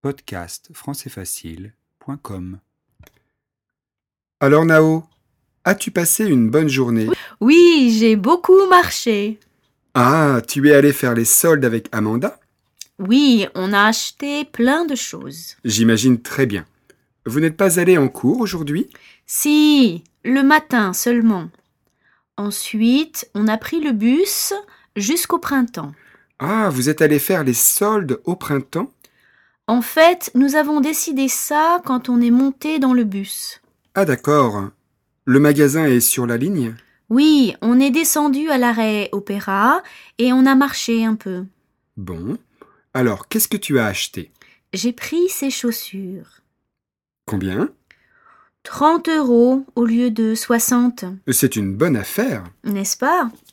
podcastfrancaisfacile.com. Alors Nao, as-tu passé une bonne journée? Oui, j'ai beaucoup marché. Ah, tu es allé faire les soldes avec Amanda? Oui, on a acheté plein de choses. J'imagine très bien. Vous n'êtes pas allé en cours aujourd'hui? Si, le matin seulement. Ensuite, on a pris le bus jusqu'au printemps. Ah, vous êtes allé faire les soldes au printemps? En fait, nous avons décidé ça quand on est monté dans le bus. Ah d'accord. Le magasin est sur la ligne? Oui, on est descendu à l'arrêt Opéra et on a marché un peu. Bon. Alors, qu'est-ce que tu as acheté? J'ai pris ces chaussures. Combien? 30 € au lieu de 60, C'est une bonne affaire. n'est-ce pas?